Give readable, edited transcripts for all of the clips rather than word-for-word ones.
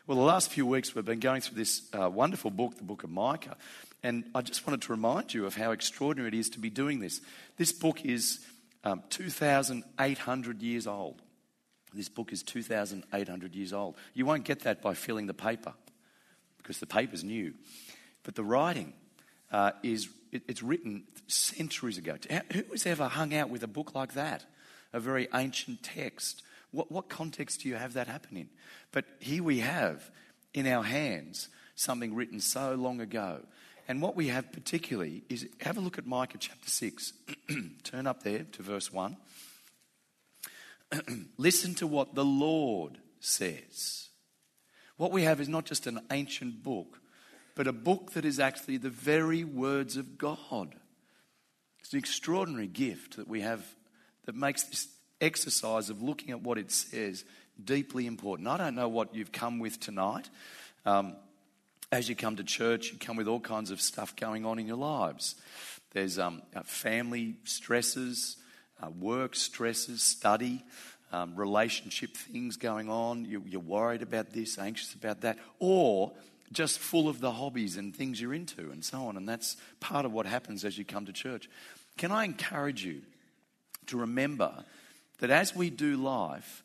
Well, the last few weeks we've been going through this wonderful book, the book of Micah, and I just wanted to remind you of how extraordinary it is to be doing this. This book is 2,800 years old. This book is 2,800 years old. You won't get that by filling the paper, because the paper's new. But the writing it's written centuries ago. Who has ever hung out with a book like that? A very ancient text. What context do you have that happen in? But here we have in our hands something written so long ago. And what we have particularly is, have a look at Micah chapter 6. Turn up there to verse 1. Listen to what the Lord says. What we have is not just an ancient book, but a book that is actually the very words of God. It's an extraordinary gift that we have that makes this exercise of looking at what it says deeply important. I don't know what you've come with tonight. As you come to church, you come with all kinds of stuff going on in your lives. There's family stresses, work stresses, study, relationship things going on. You're worried about this, anxious about that, or just full of the hobbies and things you're into and so on. And that's part of what happens as you come to church. Can I encourage you to remember that as we do life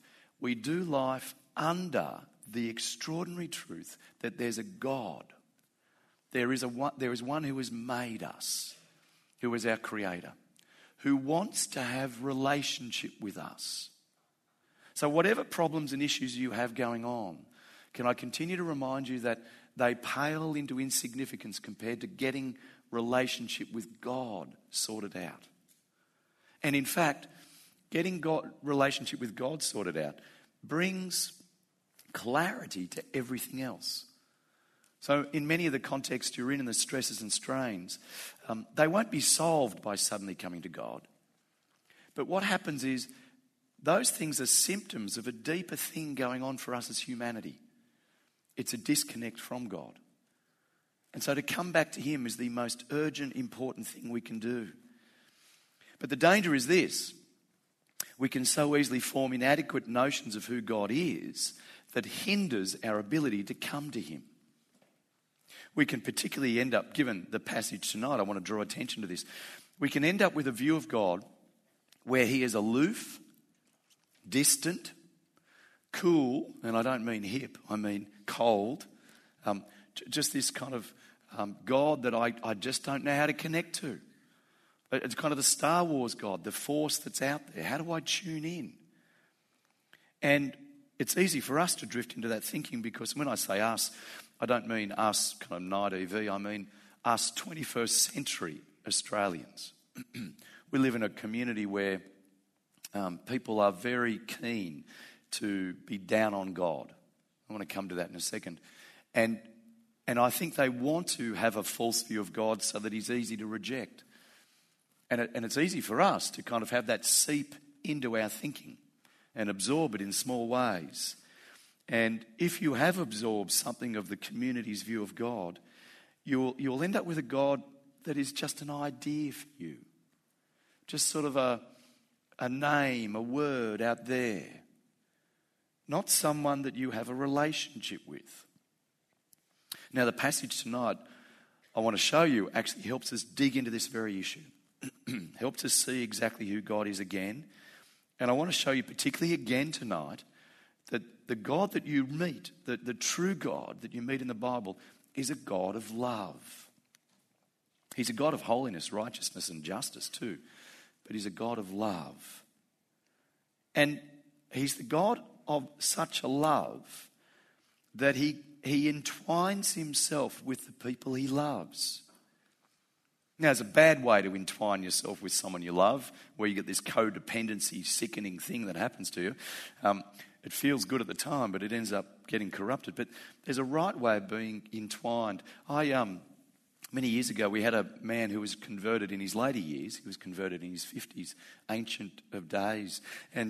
under the extraordinary truth that there's a God. There is one who has made us, who is our creator, who wants to have relationship with us. So whatever problems and issues you have going on, can I continue to remind you that they pale into insignificance compared to getting relationship with God sorted out. And in fact, getting relationship with God sorted out brings clarity to everything else. So in many of the contexts you're in and the stresses and strains, they won't be solved by suddenly coming to God. But what happens is those things are symptoms of a deeper thing going on for us as humanity. It's a disconnect from God. And so to come back to Him is the most urgent, important thing we can do. But the danger is this. We can so easily form inadequate notions of who God is that hinders our ability to come to Him. We can particularly end up, given the passage tonight, I want to draw attention to this. We can end up with a view of God where He is aloof, distant, cool, and I don't mean hip, I mean cold. Just this kind of God that I just don't know how to connect to. It's kind of the Star Wars God, the force that's out there. How do I tune in? And it's easy for us to drift into that thinking, because when I say us, I don't mean us kind of night EV, I mean us 21st century Australians. We live in a community where people are very keen to be down on God. I want to come to that in a second. And I think they want to have a false view of God so that He's easy to reject. And it's easy for us to kind of have that seep into our thinking and absorb it in small ways. And if you have absorbed something of the community's view of God, you'll end up with a God that is just an idea for you. Just sort of a name, a word out there. Not someone that you have a relationship with. Now, the passage tonight I want to show you actually helps us dig into this very issue. Helps us see exactly who God is again. And I want to show you particularly again tonight that the God that you meet, the true God that you meet in the Bible, is a God of love. He's a God of holiness, righteousness and justice too. But He's a God of love. And He's the God of such a love that He entwines Himself with the people He loves. Now, it's a bad way to entwine yourself with someone you love, where you get this codependency, sickening thing that happens to you. It feels good at the time, but it ends up getting corrupted. But there's a right way of being entwined. Many years ago, we had a man who was converted in his later years. He was converted in his 50s, ancient of days. And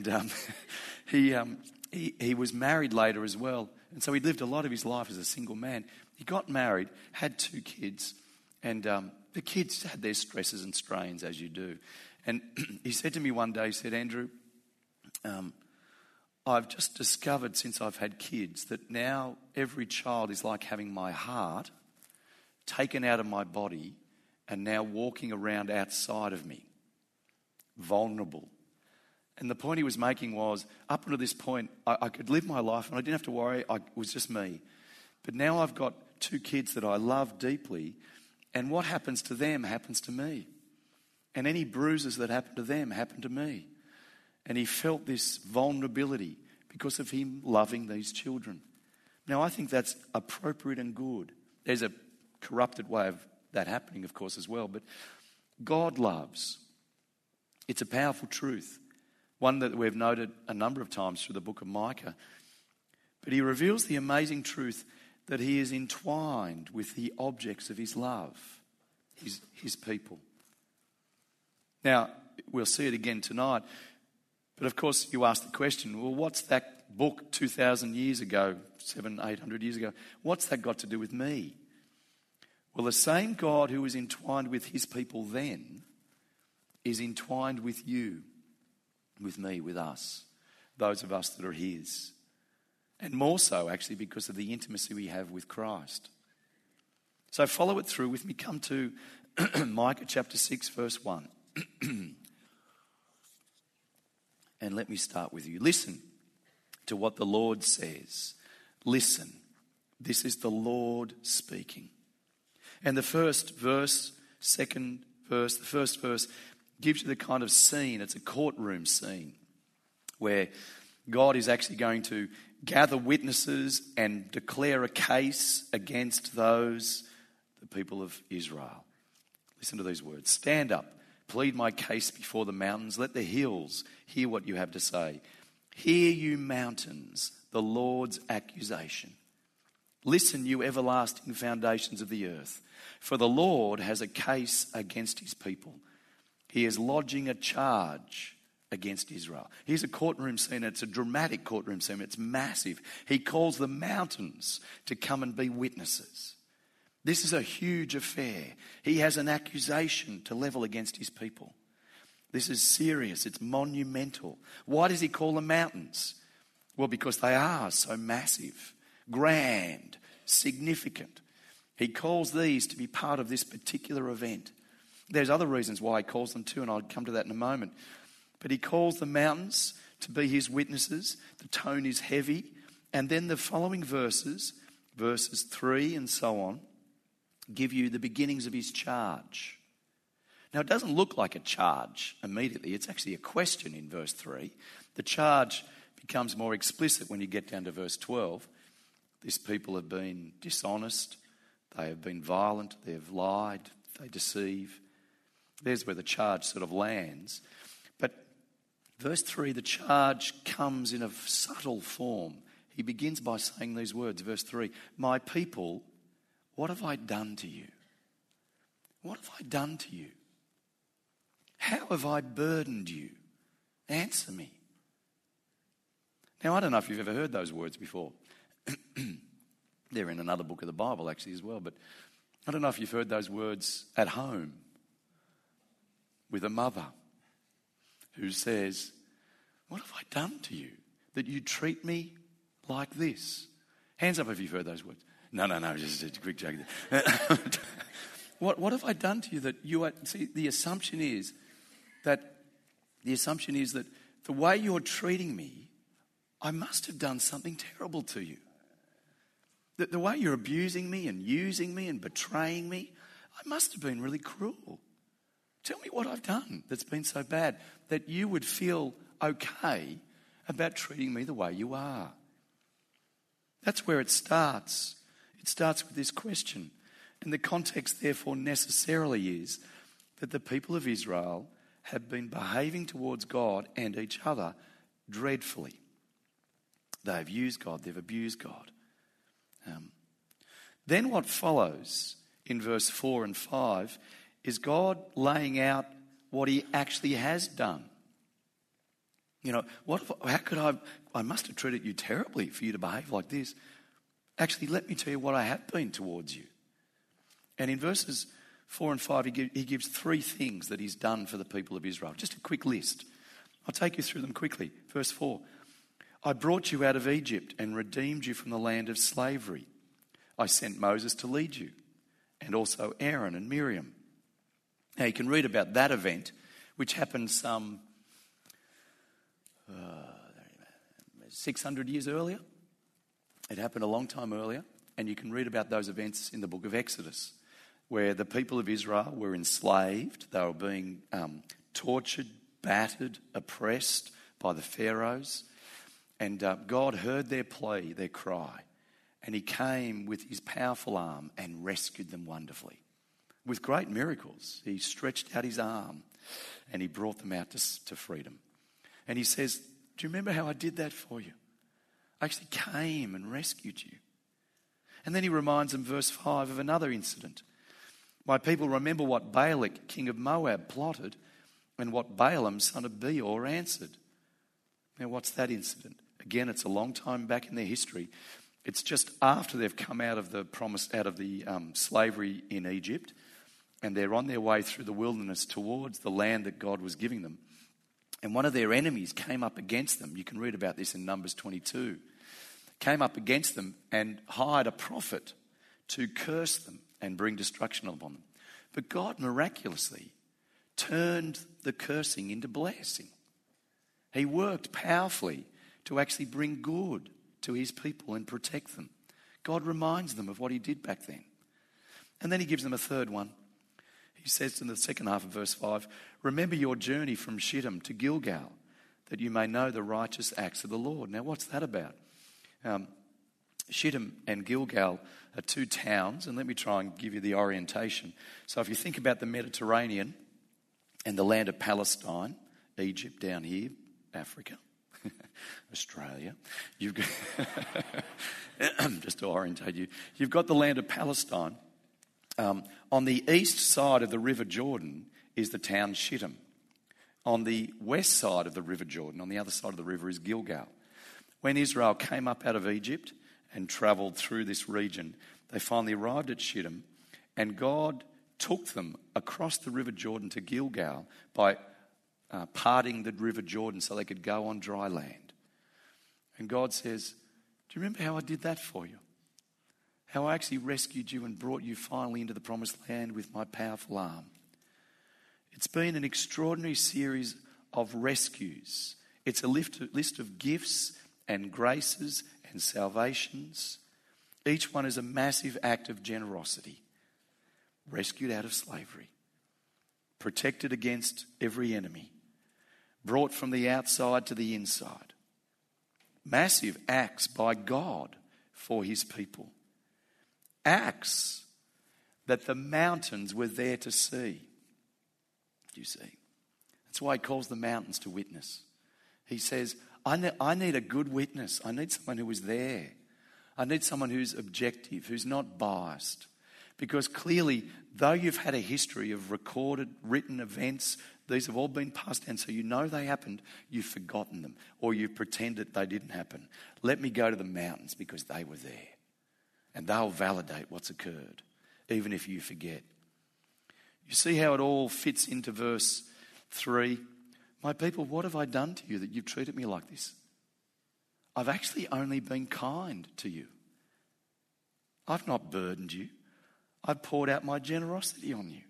he was married later as well. And so he lived a lot of his life as a single man. He got married, had 2 kids, and the kids had their stresses and strains, as you do. And he said to me one day, he said, Andrew, I've just discovered since I've had kids that now every child is like having my heart taken out of my body and now walking around outside of me, vulnerable. And the point he was making was, up until this point, I could live my life and I didn't have to worry. It was just me. But now I've got 2 kids that I love deeply, and what happens to them happens to me. And any bruises that happen to them happen to me. And he felt this vulnerability because of him loving these children. Now, I think that's appropriate and good. There's a corrupted way of that happening, of course, as well. But God loves. It's a powerful truth. One that we've noted a number of times through the book of Micah. But he reveals the amazing truth that he is entwined with the objects of his love, his people. Now, we'll see it again tonight. But of course, you ask the question, well, what's that book 2,000 years ago, 700-800 years ago, what's that got to do with me? Well, the same God who was entwined with his people then is entwined with you, with me, with us, those of us that are his. And more so, actually, because of the intimacy we have with Christ. So follow it through with me. Come to Micah chapter 6, verse 1. And let me start with you. Listen to what the Lord says. Listen. This is the Lord speaking. And the first verse, second verse, the first verse gives you the kind of scene. It's a courtroom scene where God is actually going to gather witnesses and declare a case against the people of Israel. Listen to these words. Stand up. Plead my case before the mountains. Let the hills hear what you have to say. Hear, you mountains, the Lord's accusation. Listen, you everlasting foundations of the earth. For the Lord has a case against his people. He is lodging a charge against Israel. Here's a courtroom scene. It's a dramatic courtroom scene. It's massive. He calls the mountains to come and be witnesses. This is a huge affair. He has an accusation to level against his people. This is serious. It's monumental. Why does he call them mountains? Well, because they are so massive, grand, significant. He calls these to be part of this particular event. There's other reasons why he calls them too, and I'll come to that in a moment. But he calls the mountains to be his witnesses. The tone is heavy. And then the following verses 3 and so on, give you the beginnings of his charge. Now, it doesn't look like a charge immediately. It's actually a question in verse 3. The charge becomes more explicit when you get down to verse 12. These people have been dishonest. They have been violent. They have lied. They deceive. There's where the charge sort of lands. But verse 3, the charge comes in a subtle form. He begins by saying these words, verse 3, my people, what have I done to you? What have I done to you? How have I burdened you? Answer me. Now, I don't know if you've ever heard those words before. They're in another book of the Bible actually as well, but I don't know if you've heard those words at home with a mother who says, what have I done to you that you treat me like this? Hands up if you've heard those words. No, just a quick joke. What have I done to you that you are... See, the assumption is that the way you're treating me, I must have done something terrible to you. The way you're abusing me and using me and betraying me, I must have been really cruel. Tell me what I've done that's been so bad that you would feel okay about treating me the way you are. That's where it starts. It starts with this question. And the context, therefore, necessarily is that the people of Israel have been behaving towards God and each other dreadfully. They've used God, they've abused God. Then what follows in verse 4 and 5 is God laying out what he actually has done. You know, how could I must have treated you terribly for you to behave like this. Actually, let me tell you what I have been towards you. And in verses 4 and 5, he gives 3 things that he's done for the people of Israel. Just a quick list. I'll take you through them quickly. Verse 4, I brought you out of Egypt and redeemed you from the land of slavery. I sent Moses to lead you, and also Aaron and Miriam. Now you can read about that event, which happened some 600 years earlier. It happened a long time earlier, and you can read about those events in the book of Exodus, where the people of Israel were enslaved. They were being tortured, battered, oppressed by the pharaohs. And God heard their plea, their cry, and he came with his powerful arm and rescued them wonderfully. With great miracles, he stretched out his arm and he brought them out to freedom. And he says, do you remember how I did that for you? I actually came and rescued you. And then he reminds them, verse 5, of another incident. My people, remember what Balak, king of Moab, plotted and what Balaam, son of Beor, answered. Now, what's that incident? Again, it's a long time back in their history. It's just after they've come out of the slavery in Egypt, and they're on their way through the wilderness towards the land that God was giving them. And one of their enemies came up against them. You can read about this in Numbers 22. Came up against them and hired a prophet to curse them and bring destruction upon them. But God miraculously turned the cursing into blessing. He worked powerfully to actually bring good to his people and protect them. God reminds them of what he did back then. And then he gives them a third one. He says in the second half of verse 5, remember your journey from Shittim to Gilgal, that you may know the righteous acts of the Lord. Now, what's that about? Shittim and Gilgal are two towns, and let me try and give you the orientation. So if you think about the Mediterranean and the land of Palestine, Egypt down here, Africa, Australia, you've got just to orientate you, you've got the land of Palestine. On the east side of the River Jordan is the town Shittim. On the west side of the River Jordan, on the other side of the river, is Gilgal. When Israel came up out of Egypt and travelled through this region, they finally arrived at Shittim, and God took them across the River Jordan to Gilgal by parting the River Jordan so they could go on dry land. And God says, do you remember how I did that for you? How I actually rescued you and brought you finally into the promised land with my powerful arm. It's been an extraordinary series of rescues. It's a list of gifts and graces and salvations. Each one is a massive act of generosity. Rescued out of slavery. Protected against every enemy. Brought from the outside to the inside. Massive acts by God for his people. Acts that the mountains were there to see. Do you see? That's why he calls the mountains to witness. He says, I need a good witness. I need someone who was there. I need someone who's objective, who's not biased. Because clearly, though you've had a history of recorded, written events, these have all been passed down, so you know they happened, you've forgotten them, or you've pretended they didn't happen. Let me go to the mountains because they were there. And they'll validate what's occurred, even if you forget. You see how it all fits into verse 3? My people, what have I done to you that you've treated me like this? I've actually only been kind to you. I've not burdened you. I've poured out my generosity on you.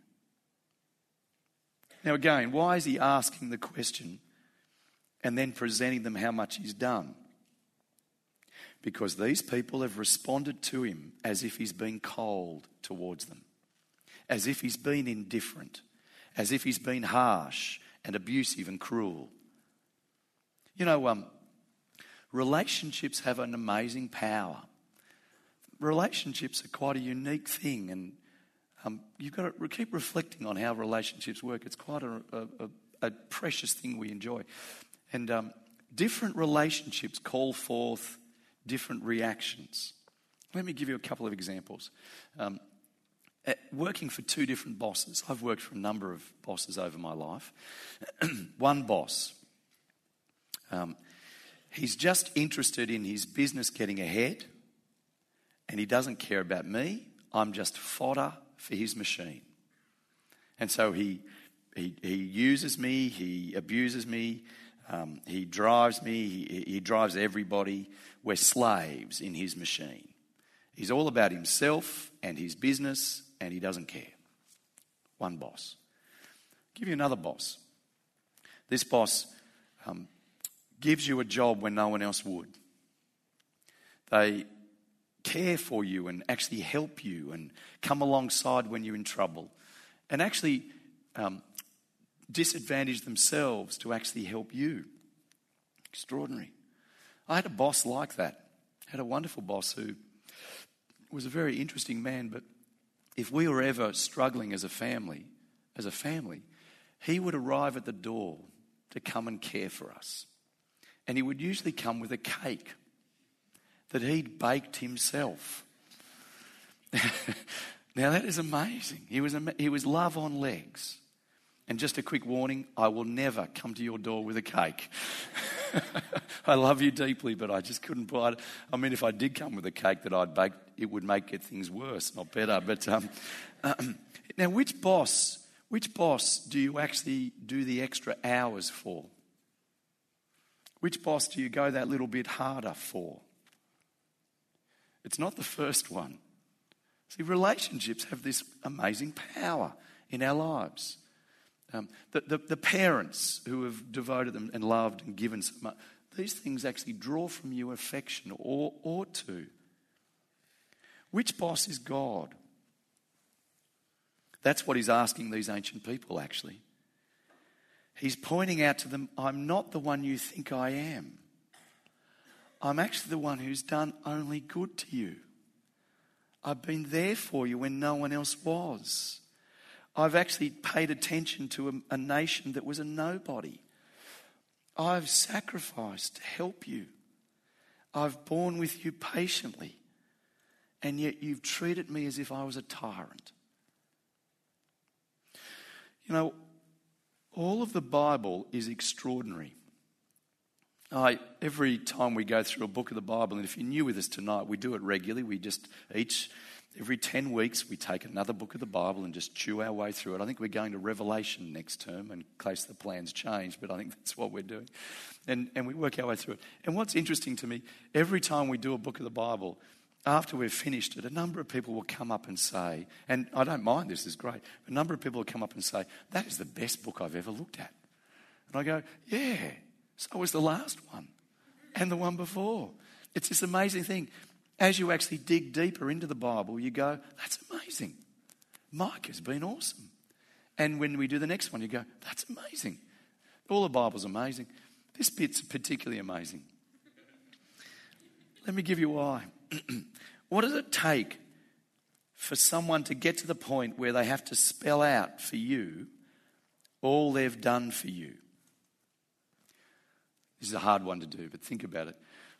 Now again, why is he asking the question and then presenting them how much he's done? Because these people have responded to him as if he's been cold towards them, as if he's been indifferent, as if he's been harsh and abusive and cruel. You know, relationships have an amazing power. Relationships are quite a unique thing, and you've got to keep reflecting on how relationships work. It's quite a precious thing we enjoy. And different relationships call forth different reactions. Let me give you a couple of examples. Working for two different bosses. I've worked for a number of bosses over my life. One boss, he's just interested in his business getting ahead, and he doesn't care about me. I'm just fodder for his machine. And so he uses me, he abuses me, He drives me. He drives everybody. We're slaves in his machine. He's all about himself and his business, and he doesn't care. One boss. I'll give you another boss. This boss gives you a job when no one else would. They care for you and actually help you and come alongside when you're in trouble, and actually disadvantage themselves to actually help you. Extraordinary. I had a boss like that. I had a wonderful boss who was a very interesting man, but if we were ever struggling as a family, he would arrive at the door to come and care for us. And he would usually come with a cake that he'd baked himself. Now that is amazing. He was love on legs. And just a quick warning, I will never come to your door with a cake. I love you deeply, but I just couldn't buy it. I mean, if I did come with a cake that I'd baked, it would get things worse, not better. But now, which boss do you actually do the extra hours for? Which boss do you go that little bit harder for? It's not the first one. See, relationships have this amazing power in our lives. The parents who have devoted them and loved and given so much, these things actually draw from you affection or ought to. Which boss is God? That's what he's asking these ancient people, actually. He's pointing out to them, I'm not the one you think I am. I'm actually the one who's done only good to you. I've been there for you when no one else was. I've actually paid attention to a nation that was a nobody. I've sacrificed to help you. I've borne with you patiently. And yet you've treated me as if I was a tyrant. You know, all of the Bible is extraordinary. Every time we go through a book of the Bible, and if you're new with us tonight, we do it regularly. We just every 10 weeks, we take another book of the Bible and just chew our way through it. I think we're going to Revelation next term in case the plans change, but I think that's what we're doing. And we work our way through it. And what's interesting to me, every time we do a book of the Bible, after we've finished it, a number of people will come up and say, and I don't mind, this is great, a number of people will come up and say, that is the best book I've ever looked at. And I go, yeah, so was the last one and the one before. It's this amazing thing. As you actually dig deeper into the Bible, you go, that's amazing. Mike has been awesome. And when we do the next one, you go, that's amazing. All the Bible's amazing. This bit's particularly amazing. Let me give you why. What does it take for someone to get to the point where they have to spell out for you all they've done for you? This is a hard one to do, but think about it.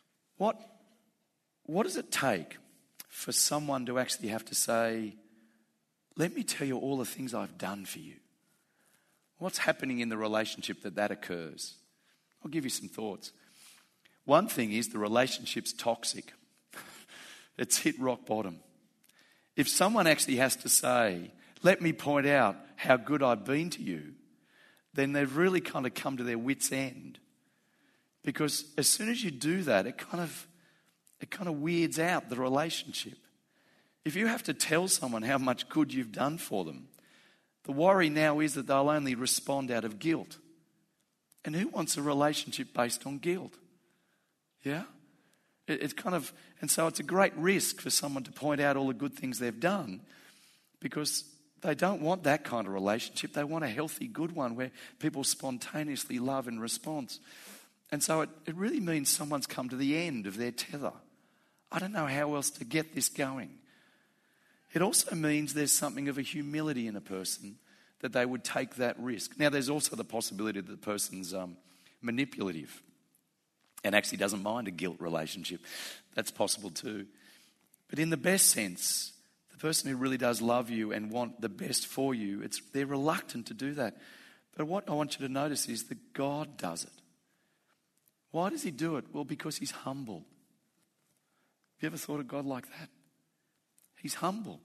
What does it take for someone to actually have to say, let me tell you all the things I've done for you? What's happening in the relationship that occurs? I'll give you some thoughts. One thing is the relationship's toxic. It's hit rock bottom. If someone actually has to say, let me point out how good I've been to you, then they've really kind of come to their wits' end. Because as soon as you do that, it kind of weirds out the relationship. If you have to tell someone how much good you've done for them, the worry now is that they'll only respond out of guilt. And who wants a relationship based on guilt? Yeah? It's kind of, and so it's a great risk for someone to point out all the good things they've done, because they don't want that kind of relationship. They want a healthy, good one where people spontaneously love in response. And so it really means someone's come to the end of their tether. I don't know how else to get this going. It also means there's something of a humility in a person that they would take that risk. Now, there's also the possibility that the person's manipulative and actually doesn't mind a guilt relationship. That's possible too. But in the best sense, the person who really does love you and want the best for you, they're reluctant to do that. But what I want you to notice is that God does it. Why does he do it? Well, because he's humble. Have you ever thought of God like that? He's humble.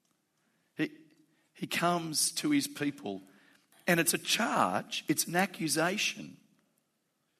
He comes to his people, and it's a charge, it's an accusation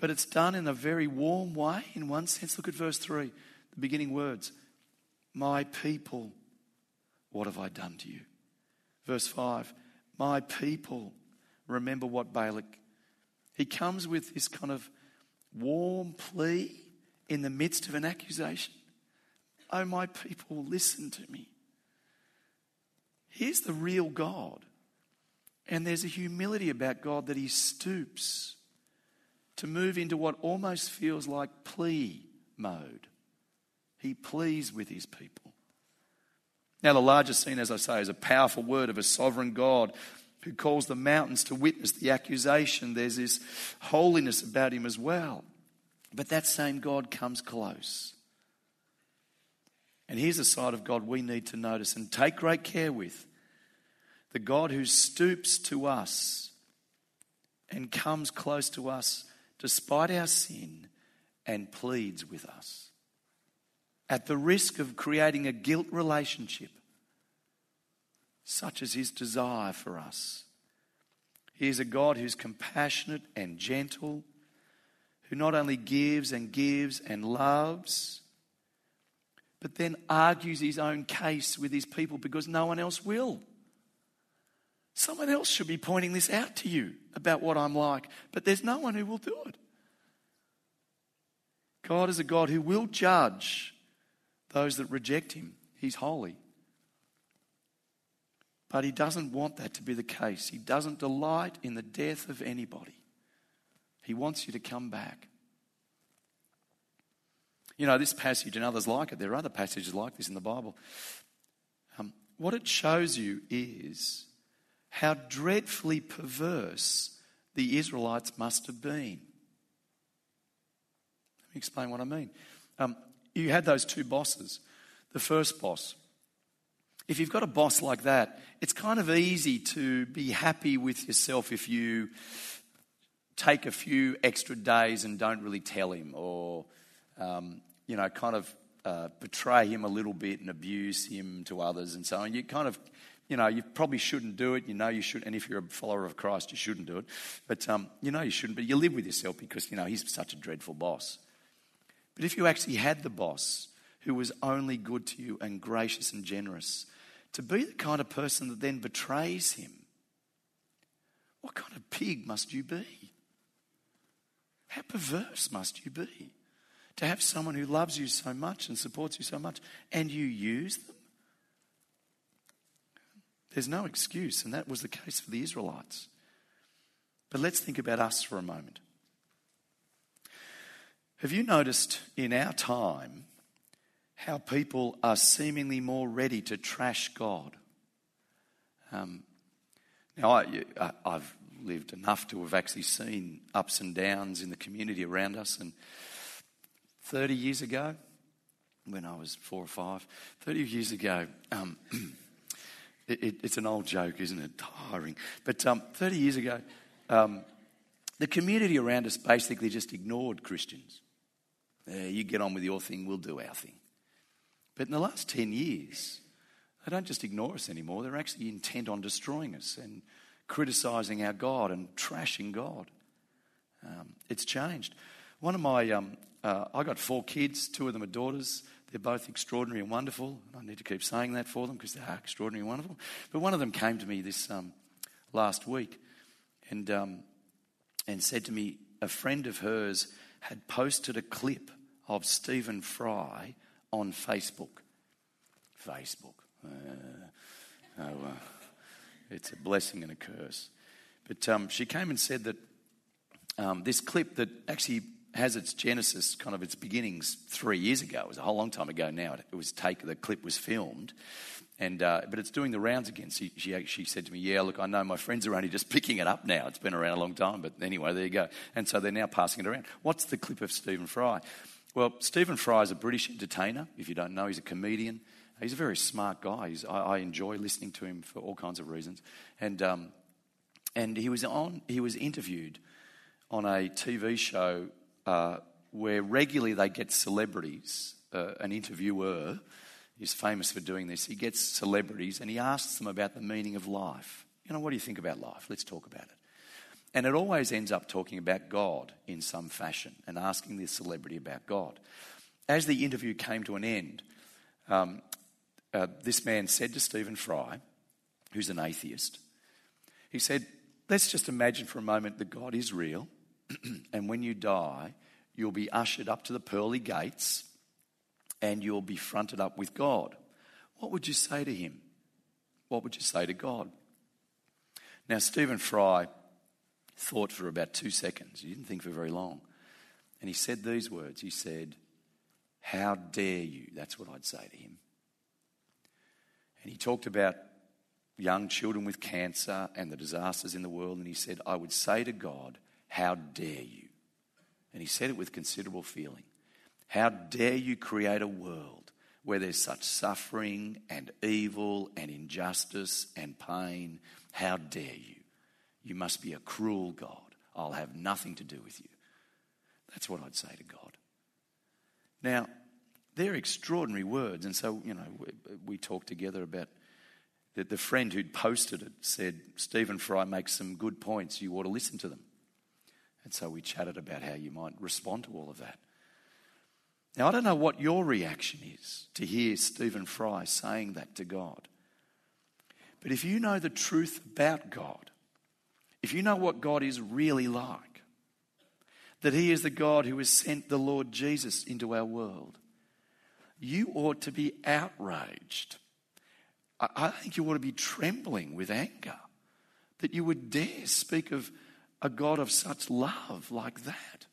But it's done in a very warm way in one sense. Look at verse 3, the beginning words. My people, what have I done to you? Verse 5, my people, remember what Balak. He comes with this kind of warm plea in the midst of an accusation. Oh, my people, listen to me. Here's the real God. And there's a humility about God that he stoops to move into what almost feels like plea mode. He pleads with his people. Now, the largest scene, as I say, is a powerful word of a sovereign God who calls the mountains to witness the accusation. There's this holiness about him as well. But that same God comes close. And here's a side of God we need to notice and take great care with. The God who stoops to us and comes close to us despite our sin and pleads with us. At the risk of creating a guilt relationship, such as his desire for us. He is a God who's compassionate and gentle, who not only gives and loves, but then argues his own case with his people because no one else will. Someone else should be pointing this out to you about what I'm like, but there's no one who will do it. God is a God who will judge those that reject him. He's holy. But he doesn't want that to be the case. He doesn't delight in the death of anybody. He wants you to come back. You know, this passage and others like it, there are other passages like this in the Bible. What it shows you is how dreadfully perverse the Israelites must have been. Let me explain what I mean. You had those two bosses. The first boss. If you've got a boss like that, it's kind of easy to be happy with yourself if you take a few extra days and don't really tell him or, betray him a little bit and abuse him to others and so on. You kind of, you probably shouldn't do it. You should, and if you're a follower of Christ, you shouldn't do it. But, you shouldn't, but you live with yourself because, he's such a dreadful boss. But if you actually had the boss who was only good to you and gracious and generous, to be the kind of person that then betrays him, what kind of pig must you be? How perverse must you be to have someone who loves you so much and supports you so much and you use them? There's no excuse, and that was the case for the Israelites. But let's think about us for a moment. Have you noticed in our time how people are seemingly more ready to trash God? Now, I've lived enough to have actually seen ups and downs in the community around us. And 30 years ago, when I was 4 or 5, 30 years ago, it's an old joke, isn't it? Tiring. But 30 years ago, the community around us basically just ignored Christians. You get on with your thing, we'll do our thing. But in the last 10 years, they don't just ignore us anymore. They're actually intent on destroying us and criticising our God and trashing God. It's changed. One of my, I got 4 kids. 2 of them are daughters. They're both extraordinary and wonderful. I need to keep saying that for them because they are extraordinary and wonderful. But one of them came to me this last week and said to me, a friend of hers had posted a clip of Stephen Fry on Facebook. It's a blessing and a curse. But she came and said that this clip that actually has its genesis, kind of its beginnings 3 years ago. It was a whole long time ago now. The clip was filmed. But it's doing the rounds again. She said to me, yeah, look, I know my friends are only just picking it up now. It's been around a long time, but anyway, there you go. And so they're now passing it around. What's the clip of Stephen Fry? Well, Stephen Fry is a British entertainer. If you don't know, he's a comedian. He's a very smart guy. I enjoy listening to him for all kinds of reasons. And he was interviewed on a TV show where regularly they get celebrities, an interviewer. He's famous for doing this. He gets celebrities and he asks them about the meaning of life. What do you think about life? Let's talk about it. And it always ends up talking about God in some fashion and asking the celebrity about God. As the interview came to an end, this man said to Stephen Fry, who's an atheist, he said, let's just imagine for a moment that God is real, and when you die, you'll be ushered up to the pearly gates and you'll be fronted up with God. What would you say to him? What would you say to God? Now, Stephen Fry thought for about 2 seconds. He didn't think for very long. And he said these words. He said, how dare you? That's what I'd say to him. And he talked about young children with cancer and the disasters in the world. And he said, I would say to God, how dare you? And he said it with considerable feeling. How dare you create a world where there's such suffering and evil and injustice and pain? How dare you? You must be a cruel God. I'll have nothing to do with you. That's what I'd say to God. Now, they're extraordinary words. And so, we talked together about that. The friend who'd posted it said, Stephen Fry makes some good points. You ought to listen to them. And so we chatted about how you might respond to all of that. Now, I don't know what your reaction is to hear Stephen Fry saying that to God. But if you know the truth about God, if you know what God is really like, that he is the God who has sent the Lord Jesus into our world, you ought to be outraged. I think you ought to be trembling with anger that you would dare speak of a God of such love like that.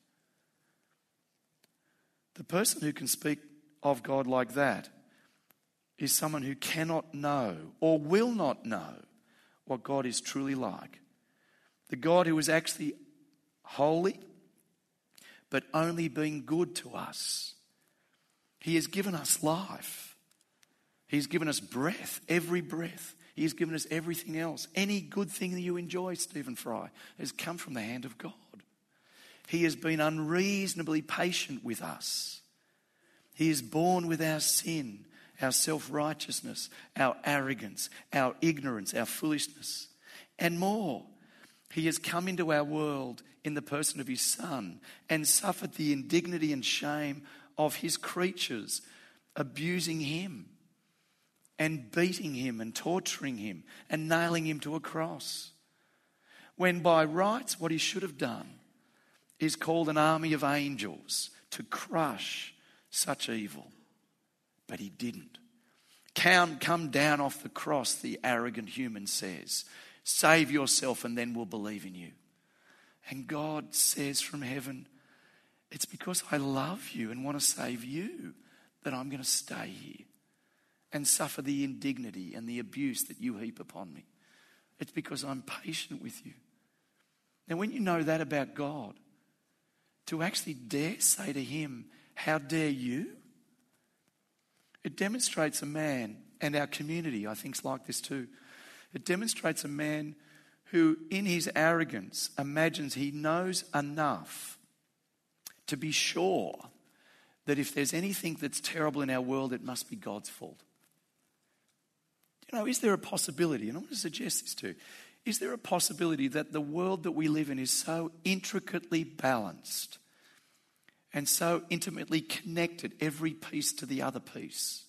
The person who can speak of God like that is someone who cannot know or will not know what God is truly like. The God who is actually holy, but only being good to us. He has given us life. He's given us breath, every breath. He has given us everything else. Any good thing that you enjoy, Stephen Fry, has come from the hand of God. He has been unreasonably patient with us. He is born with our sin, our self-righteousness, our arrogance, our ignorance, our foolishness, and more. He has come into our world in the person of his Son and suffered the indignity and shame of his creatures, abusing him and beating him and torturing him and nailing him to a cross. When by rights what he should have done is called an army of angels to crush such evil. But he didn't. Come down off the cross, the arrogant human says. Save yourself and then we'll believe in you. And God says from heaven, it's because I love you and want to save you that I'm going to stay here and suffer the indignity and the abuse that you heap upon me. It's because I'm patient with you. Now, when you know that about God, to actually dare say to him, how dare you? It demonstrates a man, and our community, I think, is like this too. It demonstrates a man who, in his arrogance, imagines he knows enough to be sure that if there's anything that's terrible in our world, it must be God's fault. Is there a possibility, and I'm going to suggest this too, is there a possibility that the world that we live in is so intricately balanced and so intimately connected, every piece to the other piece,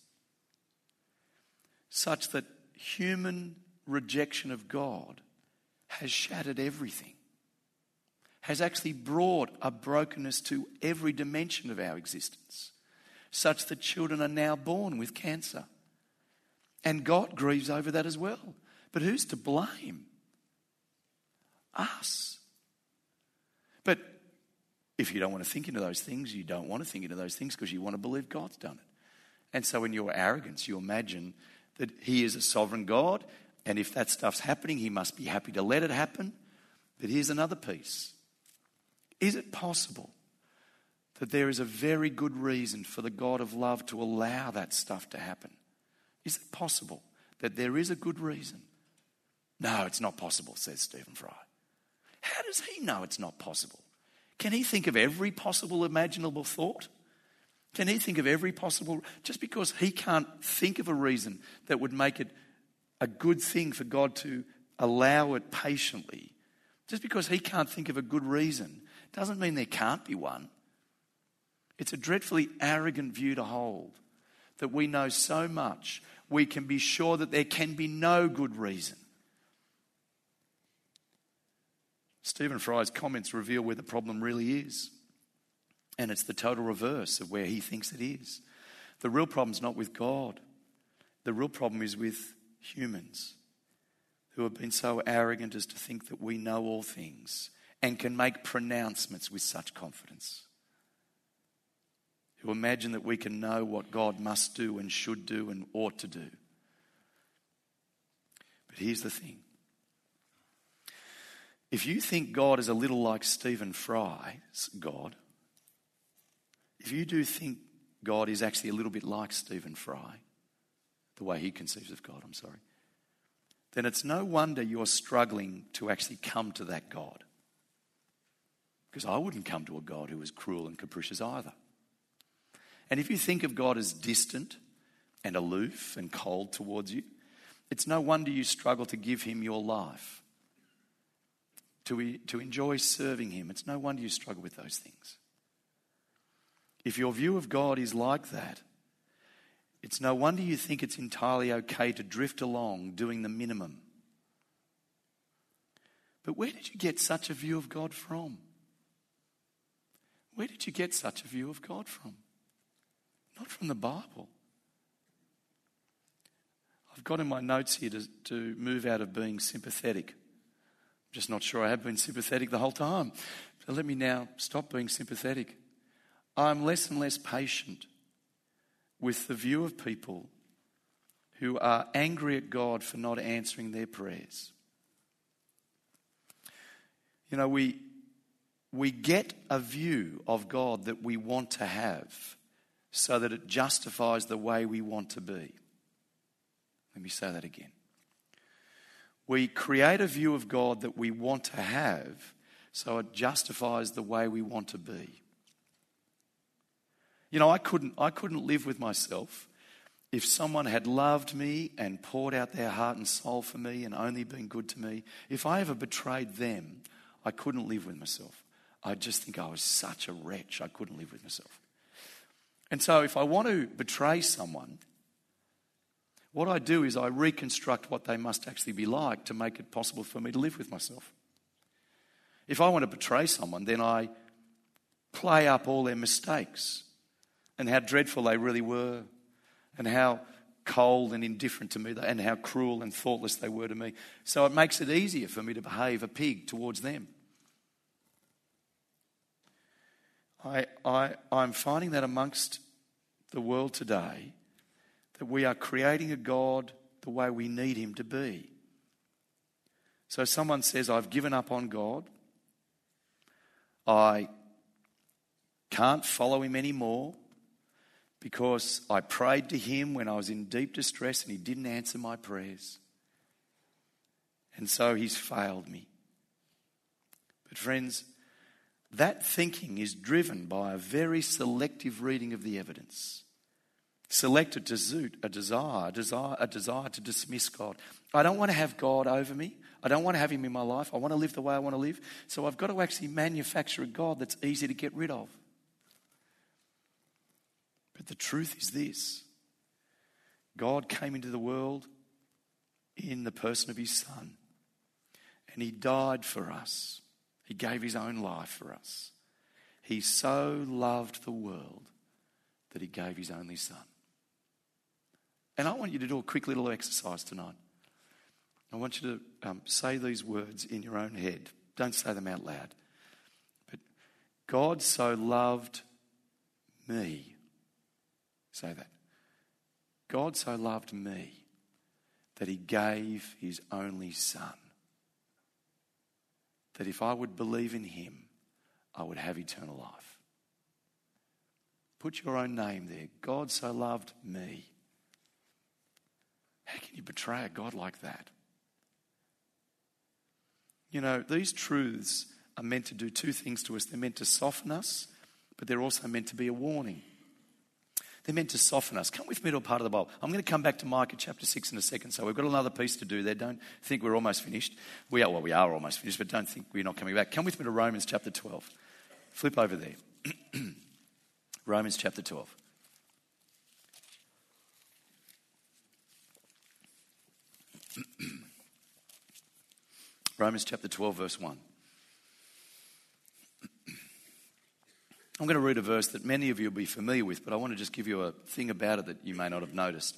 such that human rejection of God has shattered everything, has actually brought a brokenness to every dimension of our existence, such that children are now born with cancer. And God grieves over that as well. But who's to blame? Us. But if you don't want to think into those things, you don't want to think into those things because you want to believe God's done it. And so in your arrogance, you imagine that he is a sovereign God, and if that stuff's happening, he must be happy to let it happen. But here's another piece. Is it possible that there is a very good reason for the God of love to allow that stuff to happen? Is it possible that there is a good reason? No, it's not possible, says Stephen Fry. How does he know it's not possible? Can he think of every possible imaginable thought? Can he think of every possible... Just because he can't think of a reason that would make it a good thing for God to allow it patiently, Just because he can't think of a good reason doesn't mean there can't be one. It's a dreadfully arrogant view to hold, that we know so much, we can be sure that there can be no good reason. Stephen Fry's comments reveal where the problem really is. And it's the total reverse of where he thinks it is. The real problem's not with God. The real problem is with humans who have been so arrogant as to think that we know all things and can make pronouncements with such confidence. Who imagine that we can know what God must do and should do and ought to do. But here's the thing. If you think God is a little like Stephen Fry's God, if you do think God is actually a little bit like Stephen Fry, the way he conceives of God, then it's no wonder you're struggling to actually come to that God. Because I wouldn't come to a God who was cruel and capricious either. And if you think of God as distant and aloof and cold towards you, it's no wonder you struggle to give him your life, to enjoy serving him. It's no wonder you struggle with those things. If your view of God is like that, it's no wonder you think it's entirely okay to drift along doing the minimum. But where did you get such a view of God from? Where did you get such a view of God from? Not from the Bible. I've got in my notes here to move out of being sympathetic. I'm just not sure I have been sympathetic the whole time. So let me now stop being sympathetic. I'm less and less patient with the view of people who are angry at God for not answering their prayers. You know, we get a view of God that we want to have so that it justifies the way we want to be. Let me say that again. We create a view of God that we want to have so it justifies the way we want to be. You know, I couldn't live with myself if someone had loved me and poured out their heart and soul for me and only been good to me. If I ever betrayed them, I couldn't live with myself. I just think I was such a wretch. I couldn't live with myself. And so if I want to betray someone, what I do is I reconstruct what they must actually be like to make it possible for me to live with myself. If I want to betray someone, then I play up all their mistakes and how dreadful they really were and how cold and indifferent to me and how cruel and thoughtless they were to me. So it makes it easier for me to behave a pig towards them. I'm finding that amongst the world today, that we are creating a God the way we need him to be. So someone says, I've given up on God. I can't follow him anymore because I prayed to him when I was in deep distress and he didn't answer my prayers. And so he's failed me. But friends, that thinking is driven by a very selective reading of the evidence. Selected to suit a desire to dismiss God. I don't want to have God over me. I don't want to have him in my life. I want to live the way I want to live. So I've got to actually manufacture a God that's easy to get rid of. But the truth is this. God came into the world in the person of his Son. And he died for us. He gave his own life for us. He so loved the world that he gave his only Son. And I want you to do a quick little exercise tonight. I want you to say these words in your own head. Don't say them out loud. But God so loved me. Say that. God so loved me that he gave his only Son. That if I would believe in him, I would have eternal life. Put your own name there. God so loved me. How can you betray a God like that? You know, these truths are meant to do two things to us. They're meant to soften us, but they're also meant to be a warning. They're meant to soften us. Come with me to a part of the Bible. I'm going to come back to Micah chapter 6 in a second, so we've got another piece to do there. Don't think we're almost finished. We are almost finished, but don't think we're not coming back. Come with me to Romans chapter 12. Flip over there. Romans chapter 12. Romans chapter 12, verse 1. I'm going to read a verse that many of you will be familiar with, but I want to just give you a thing about it that you may not have noticed.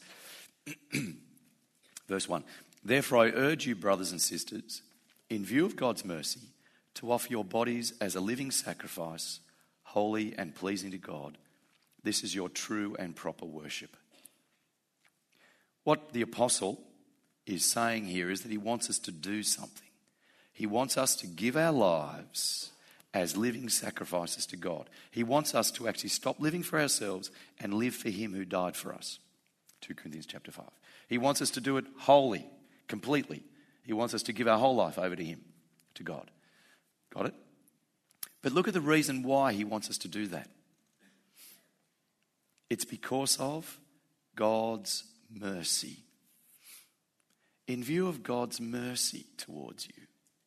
Verse 1. Therefore I urge you, brothers and sisters, in view of God's mercy, to offer your bodies as a living sacrifice, holy and pleasing to God. This is your true and proper worship. What the apostle is saying here is that he wants us to do something. He wants us to give our lives as living sacrifices to God. He wants us to actually stop living for ourselves and live for him who died for us. 2 Corinthians chapter 5. He wants us to do it wholly, completely. He wants us to give our whole life over to him, to God. Got it? But look at the reason why he wants us to do that. It's because of God's mercy. In view of God's mercy towards you,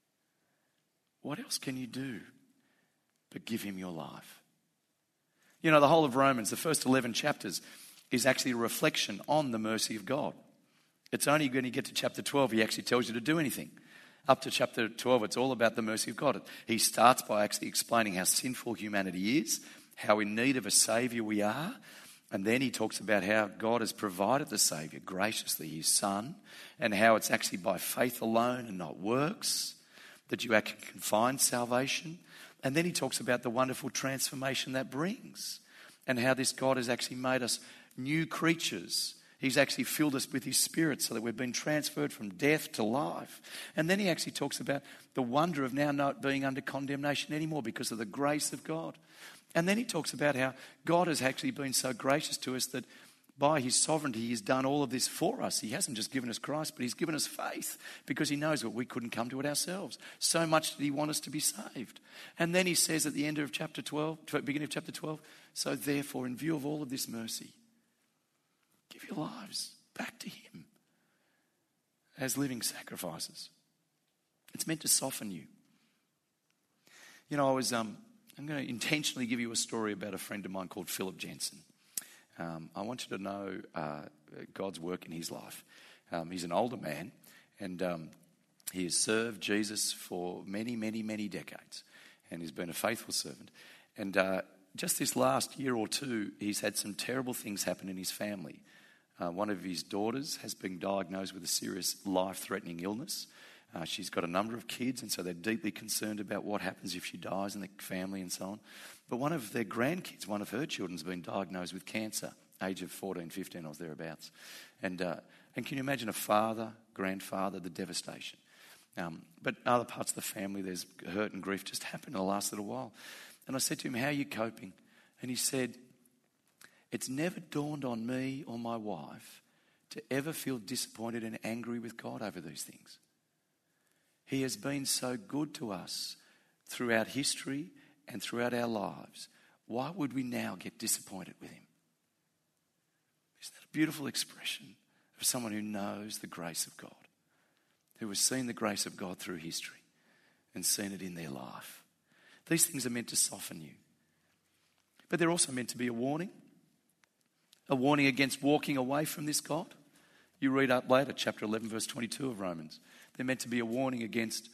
what else can you do but give him your life? You know, the whole of Romans, the first 11 chapters, is actually a reflection on the mercy of God. It's only when you get to chapter 12 he actually tells you to do anything. Up to chapter 12, it's all about the mercy of God. He starts by actually explaining how sinful humanity is, how in need of a saviour we are, and then he talks about how God has provided the saviour graciously, his Son, and how it's actually by faith alone and not works that you actually can find salvation. And then he talks about the wonderful transformation that brings and how this God has actually made us new creatures. He's actually filled us with his Spirit so that we've been transferred from death to life. And then he actually talks about the wonder of now not being under condemnation anymore because of the grace of God. And then he talks about how God has actually been so gracious to us that by his sovereignty, he's done all of this for us. He hasn't just given us Christ, but he's given us faith because he knows that we couldn't come to it ourselves. So much did he want us to be saved. And then he says at the end of chapter 12, beginning of chapter 12, so therefore, in view of all of this mercy, give your lives back to him as living sacrifices. It's meant to soften you. You know, I'm going to intentionally give you a story about a friend of mine called Philip Jensen. I want you to know God's work in his life. He's an older man and he has served Jesus for many, many, many decades and he's been a faithful servant. And just this last year or two, he's had some terrible things happen in his family. One of his daughters has been diagnosed with a serious life-threatening illness. She's got a number of kids, and so they're deeply concerned about what happens if she dies in the family and so on. But one of their grandkids, one of her children, has been diagnosed with cancer, age of 14, 15 or thereabouts. And can you imagine a father, grandfather, the devastation? But other parts of the family, there's hurt and grief just happened in the last little while. And I said to him, how are you coping? And he said, it's never dawned on me or my wife to ever feel disappointed and angry with God over these things. He has been so good to us throughout history and throughout our lives. Why would we now get disappointed with him? Isn't that a beautiful expression of someone who knows the grace of God, who has seen the grace of God through history and seen it in their life? These things are meant to soften you. But they're also meant to be a warning against walking away from this God. You read up later, chapter 11, verse 22 of Romans. They're meant to be a warning against,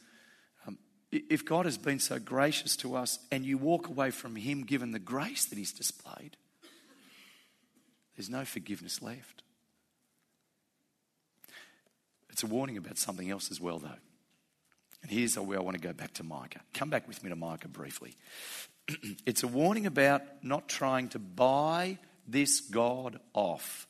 if God has been so gracious to us and you walk away from him given the grace that he's displayed, there's no forgiveness left. It's a warning about something else as well, though. And here's where I want to go back to Micah. Come back with me to Micah briefly. It's a warning about not trying to buy this God off.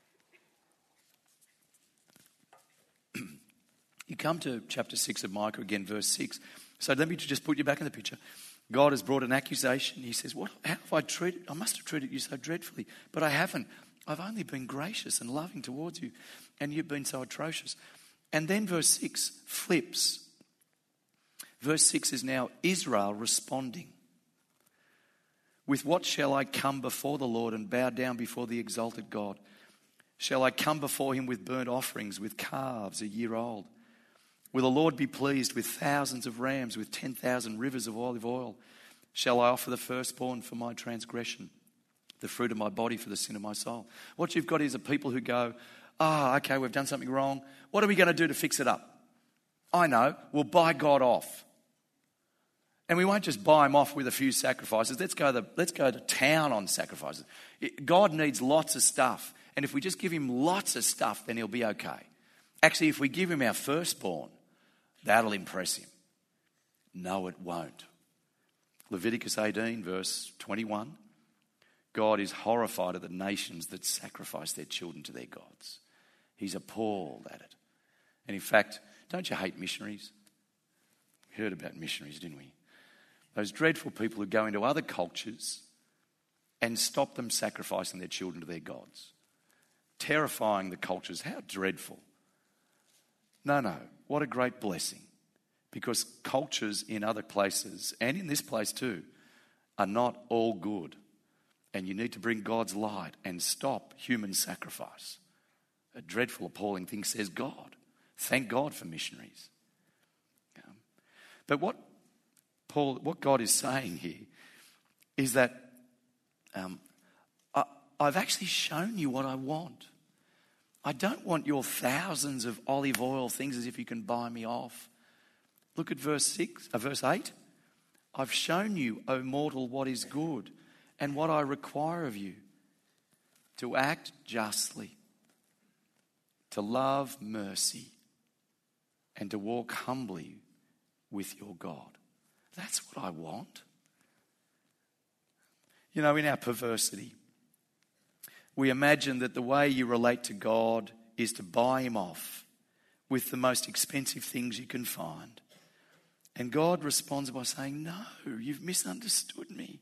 You come to chapter 6 of Micah again, verse 6. So let me just put you back in the picture. God has brought an accusation. He says, how have I treated? I must have treated you so dreadfully, but I haven't. I've only been gracious and loving towards you, and you've been so atrocious. And then verse 6 flips. Verse 6 is now Israel responding. With what shall I come before the Lord and bow down before the exalted God? Shall I come before him with burnt offerings, with calves a year old? Will the Lord be pleased with thousands of rams, with 10,000 rivers of olive oil? Shall I offer the firstborn for my transgression, the fruit of my body for the sin of my soul? What you've got is a people who go, okay, we've done something wrong. What are we going to do to fix it up? I know, we'll buy God off. And we won't just buy him off with a few sacrifices. Let's go to town on sacrifices. God needs lots of stuff. And if we just give him lots of stuff, then he'll be okay. Actually, if we give him our firstborn, that'll impress him. No, it won't. Leviticus 18, verse 21. God is horrified at the nations that sacrifice their children to their gods. He's appalled at it. And in fact, don't you hate missionaries? We heard about missionaries, didn't we? Those dreadful people who go into other cultures and stop them sacrificing their children to their gods. Terrifying the cultures. How dreadful. No. What a great blessing. Because cultures in other places, and in this place too, are not all good. And you need to bring God's light and stop human sacrifice. A dreadful, appalling thing, says God. Thank God for missionaries. But what God is saying here is that I've actually shown you what I want. I don't want your thousands of olive oil things as if you can buy me off. Look at verse 8. I've shown you, O mortal, what is good and what I require of you: to act justly, to love mercy, and to walk humbly with your God. That's what I want. You know, in our perversity, we imagine that the way you relate to God is to buy him off with the most expensive things you can find. And God responds by saying, no, you've misunderstood me.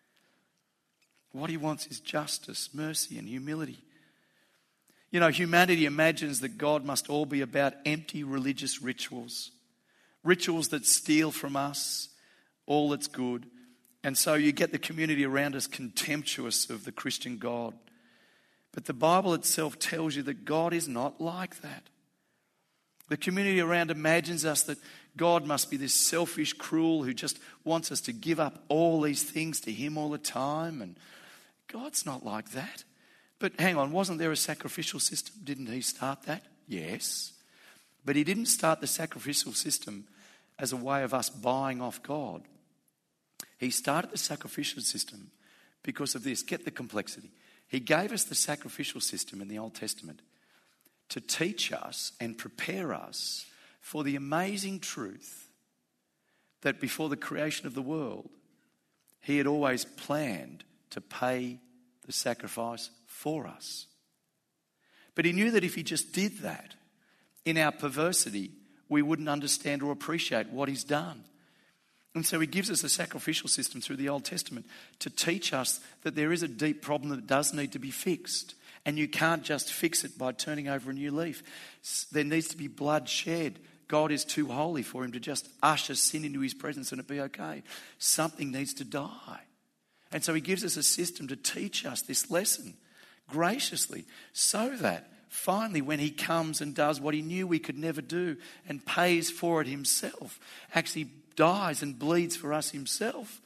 What he wants is justice, mercy, and humility. You know, humanity imagines that God must all be about empty religious rituals. Rituals that steal from us all that's good. And so you get the community around us contemptuous of the Christian God. But the Bible itself tells you that God is not like that. The community around imagines us that God must be this selfish, cruel, who just wants us to give up all these things to him all the time. And God's not like that. But hang on, wasn't there a sacrificial system? Didn't he start that? Yes. But he didn't start the sacrificial system as a way of us buying off God. He started the sacrificial system because of this. Get the complexity. He gave us the sacrificial system in the Old Testament to teach us and prepare us for the amazing truth that before the creation of the world, he had always planned to pay the sacrifice for us. But he knew that if he just did that, in our perversity, we wouldn't understand or appreciate what he's done. And so he gives us a sacrificial system through the Old Testament to teach us that there is a deep problem that does need to be fixed. And you can't just fix it by turning over a new leaf. There needs to be blood shed. God is too holy for him to just usher sin into his presence and it be okay. Something needs to die. And so he gives us a system to teach us this lesson graciously, so that finally when he comes and does what he knew we could never do and pays for it himself, actually dies and bleeds for us himself,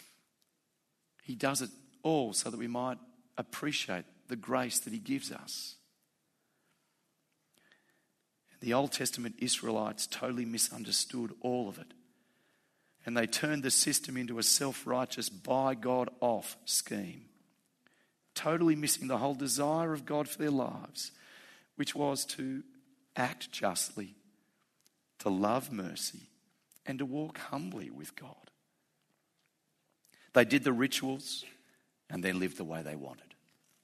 he does it all so that we might appreciate the grace that he gives us. The Old Testament Israelites totally misunderstood all of it. And they turned the system into a self-righteous buy God off scheme, totally missing the whole desire of God for their lives, which was to act justly, to love mercy, and to walk humbly with God. They did the rituals and then lived the way they wanted.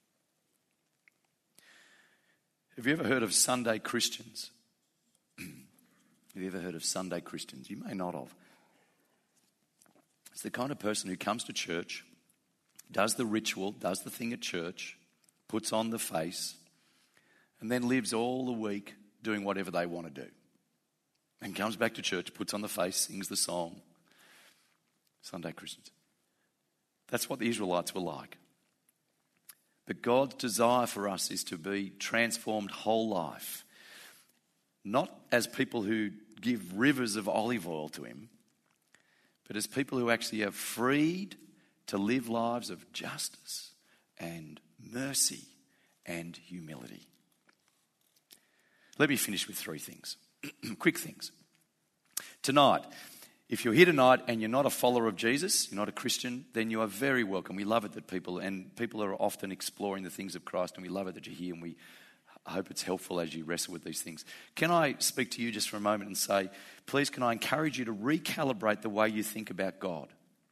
Have you ever heard of Sunday Christians? Have you ever heard of Sunday Christians? You may not have. It's the kind of person who comes to church, does the ritual, does the thing at church, puts on the face, and then lives all the week doing whatever they want to do. And comes back to church, puts on the face, sings the song. Sunday Christians. That's what the Israelites were like. But God's desire for us is to be transformed whole life. Not as people who give rivers of olive oil to him, but as people who actually are freed to live lives of justice and mercy and humility. Let me finish with 3 things. Quick things. Tonight, if you're here tonight and you're not a follower of Jesus, you're not a Christian, then you are very welcome. We love it that people are often exploring the things of Christ, and we love it that you're here, and I hope it's helpful as you wrestle with these things. Can I speak to you just for a moment and say, please can I encourage you to recalibrate the way you think about God?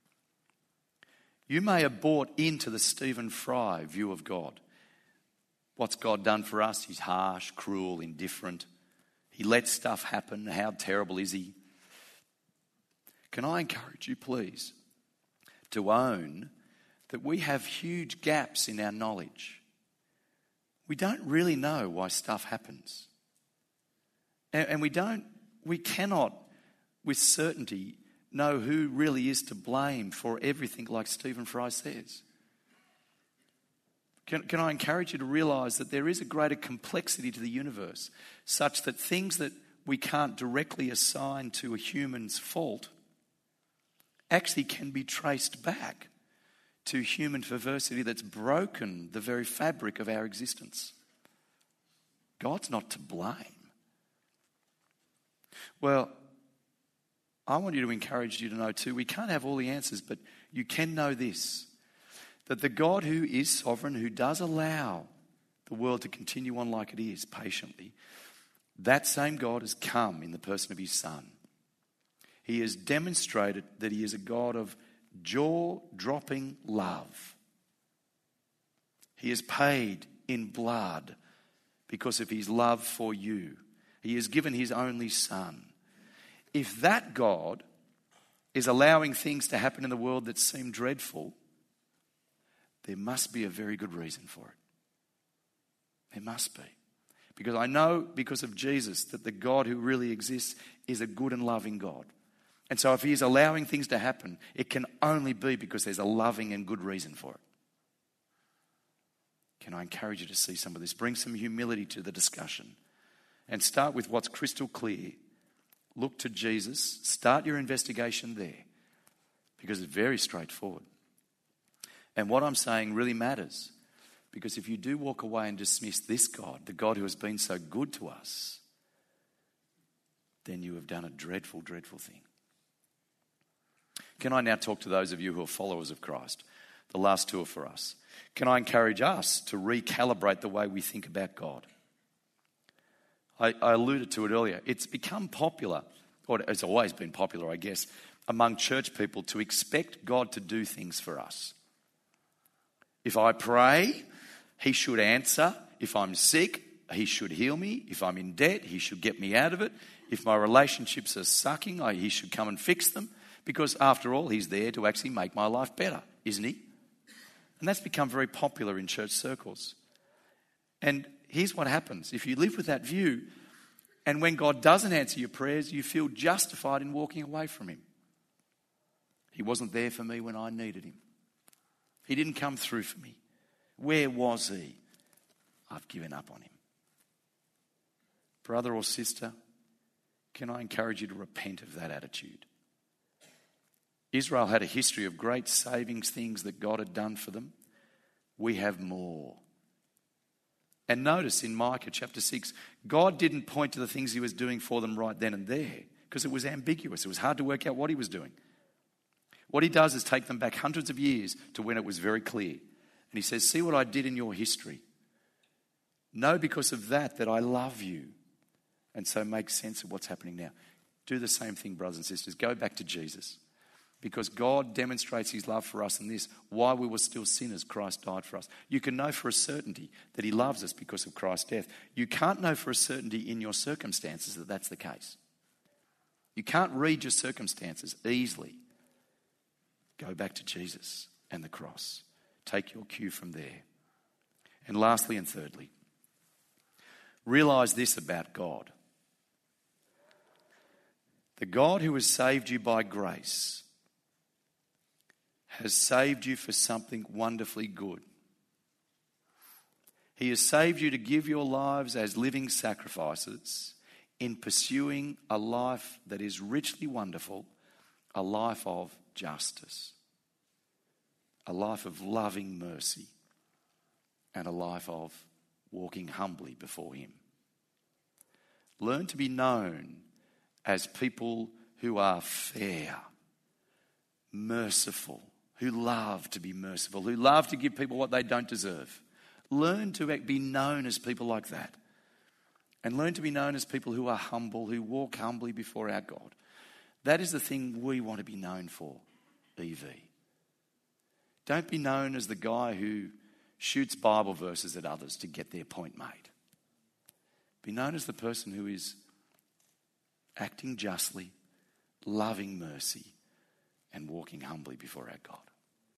You may have bought into the Stephen Fry view of God. What's God done for us? He's harsh, cruel, indifferent. He lets stuff happen. How terrible is he? Can I encourage you, please, to own that we have huge gaps in our knowledge. We don't really know why stuff happens. And we cannot with certainty know who really is to blame for everything, like Stephen Fry says. Can I encourage you to realise that there is a greater complexity to the universe, such that things that we can't directly assign to a human's fault actually can be traced back to human perversity that's broken the very fabric of our existence. God's not to blame. Well, I want you to encourage you to know too, we can't have all the answers, but you can know this, that the God who is sovereign, who does allow the world to continue on like it is patiently, that same God has come in the person of his Son. He has demonstrated that he is a God of jaw-dropping love. He has paid in blood because of his love for you. He has given his only Son. If that God is allowing things to happen in the world that seem dreadful, there must be a very good reason for it. There must be. Because I know, because of Jesus, that the God who really exists is a good and loving God. And so if he is allowing things to happen, it can only be because there's a loving and good reason for it. Can I encourage you to see some of this? Bring some humility to the discussion. And start with what's crystal clear. Look to Jesus. Start your investigation there. Because it's very straightforward. And what I'm saying really matters. Because if you do walk away and dismiss this God, the God who has been so good to us, then you have done a dreadful, dreadful thing. Can I now talk to those of you who are followers of Christ? The last 2 are for us. Can I encourage us to recalibrate the way we think about God? I alluded to it earlier. It's become popular, or it's always been popular, I guess, among church people to expect God to do things for us. If I pray, he should answer. If I'm sick, he should heal me. If I'm in debt, he should get me out of it. If my relationships are sucking, he should come and fix them. Because after all, he's there to actually make my life better, isn't he? And that's become very popular in church circles. And here's what happens. If you live with that view, and when God doesn't answer your prayers, you feel justified in walking away from him. He wasn't there for me when I needed him. He didn't come through for me. Where was he? I've given up on him. Brother or sister, can I encourage you to repent of that attitude? Israel had a history of great savings things that God had done for them. We have more. And notice in Micah chapter 6, God didn't point to the things he was doing for them right then and there because it was ambiguous. It was hard to work out what he was doing. What he does is take them back hundreds of years to when it was very clear. And he says, see what I did in your history. Know because of that I love you. And so make sense of what's happening now. Do the same thing, brothers and sisters. Go back to Jesus. Because God demonstrates his love for us in this. While we were still sinners, Christ died for us. You can know for a certainty that he loves us because of Christ's death. You can't know for a certainty in your circumstances that that's the case. You can't read your circumstances easily. Go back to Jesus and the cross. Take your cue from there. And lastly and thirdly, realize this about God. The God who has saved you by grace has saved you for something wonderfully good. He has saved you to give your lives as living sacrifices in pursuing a life that is richly wonderful, a life of justice, a life of loving mercy, and a life of walking humbly before him. Learn to be known as people who are fair, merciful, who love to be merciful, who love to give people what they don't deserve. Learn to be known as people like that. And learn to be known as people who are humble, who walk humbly before our God. That is the thing we want to be known for, EV. Don't be known as the guy who shoots Bible verses at others to get their point made. Be known as the person who is acting justly, loving mercy, and walking humbly before our God.